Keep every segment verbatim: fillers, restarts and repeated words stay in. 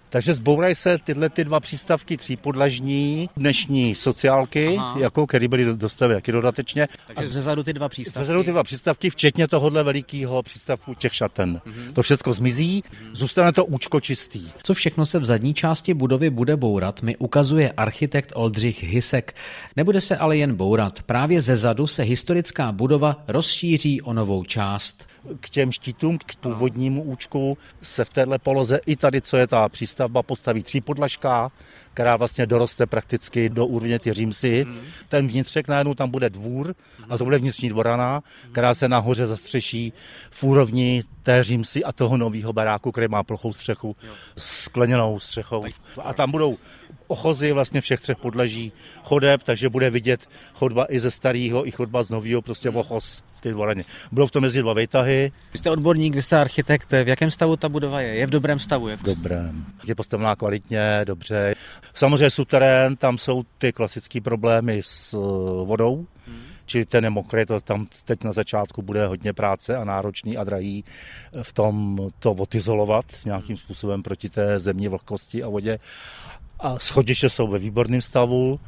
Takže zbourají se tyhle ty dva přístavky třípodlažní dnešní sociálky, Aha. jako který byly dostavy taky dodatečně. Takže zezadu ty dva přístavky. Zezadu ty dva přístavky, včetně tohohle velikého přístavku těch šaten. Mm-hmm. To všechno zmizí, mm-hmm. zůstane to účko čistý. Co všechno se v zadní části budovy bude bourat, mi ukazuje architekt Oldřich Hysek. Nebude se ale jen bourat. Právě zezadu se historická budova rozšíří o novou část. K těm štítům, k původnímu účku se v téhle poloze i tady, co je ta přístavba, postaví třípodlažka, která vlastně doroste prakticky do úrovně ty římsy. Hmm. Ten vnitřek najednou tam bude dvůr, a to bude vnitřní dvorana, která se nahoře zastřeší v úrovni té římsy a toho nového baráku, který má plochou střechu, skleněnou střechou. A tam budou ochozy vlastně všech třech podlaží chodeb, takže bude vidět chodba i ze starého, i chodba z nového, prostě ochoz v té dvoraně. Budou v tom mezi dva vejtahy. Vy jste odborník, vy jste architekt. V jakém stavu ta budova je? Je v dobrém stavu? V dobrém. Je postavená kvalitně, dobře. Samozřejmě suterén, tam jsou ty klasické problémy s vodou. Hmm. Čili ten je mokrý, to tam teď na začátku bude hodně práce a náročný a drahý v tom to odizolovat nějakým způsobem proti té zemní vlhkosti a vodě. A schodiště jsou ve výborném stavu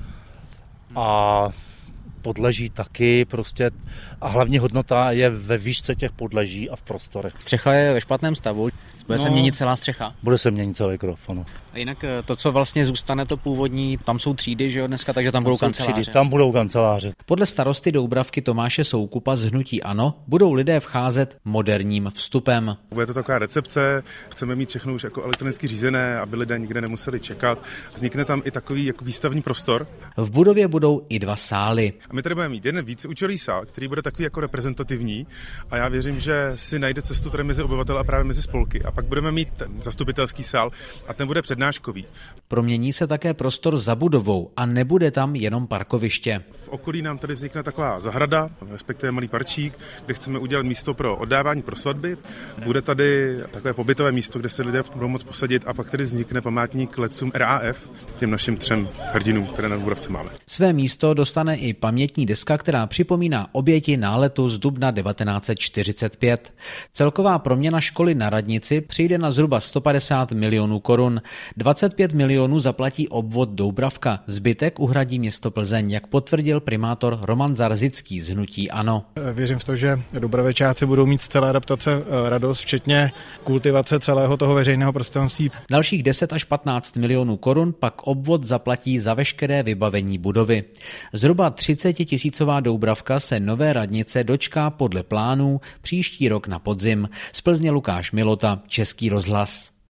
a podleží taky prostě a hlavní hodnota je ve výšce těch podleží a v prostorech. Střecha je ve špatném stavu, bude no, se měnit celá střecha? Bude se měnit celý krov, ano. A jinak to, co vlastně zůstane, to původní, tam jsou třídy, že jo, dneska, takže tam, tam budou kanceláře. Třídy, tam budou kanceláře. Podle starosty Doubravky Tomáše Soukupa z hnutí ANO budou lidé vcházet moderním vstupem. Bude to taková recepce, chceme mít všechno už jako elektronicky řízené, aby lidé nikde nemuseli čekat. Vznikne tam i takový jako výstavní prostor. V budově budou i dva sály. A my tady budeme mít jeden víceúčelový sál, který bude takový jako reprezentativní a já věřím, že si najde cestu tady mezi obyvatele a právě mezi spolky. A pak budeme mít ten zastupitelský sál a ten bude přednáškový. Promění se také prostor za budovou a nebude tam jenom parkoviště. V okolí nám tady vznikne taková zahrada, respektive malý parčík, kde chceme udělat místo pro oddávání pro svatby. Bude tady takové pobytové místo, kde se lidé budou moct posadit a pak tady vznikne památník letcům R A F, těm našim třem hrdinům, které na Doubravce máme. Své místo dostane i pamětní deska, která připomíná oběti náletu z dubna devatenáct set čtyřicet pět. Celková proměna školy na radnici přijde na zhruba sto padesát milionů korun. dvacet pět milionů zaplatí obvod Doubravka, zbytek uhradí město Plzeň, jak potvrdil primátor Roman Zarzický z hnutí ANO. Věřím v to, že Doubravečáci budou mít z celé adaptace radost, včetně kultivace celého toho veřejného prostranství. Dalších deset až patnáct milionů korun pak obvod zaplatí za veškeré vybavení budovy. Zhruba třicetitisícová Doubravka se nové radnice dočká podle plánů příští rok na podzim. Z Plzně Lukáš Milota, Český rozhlas.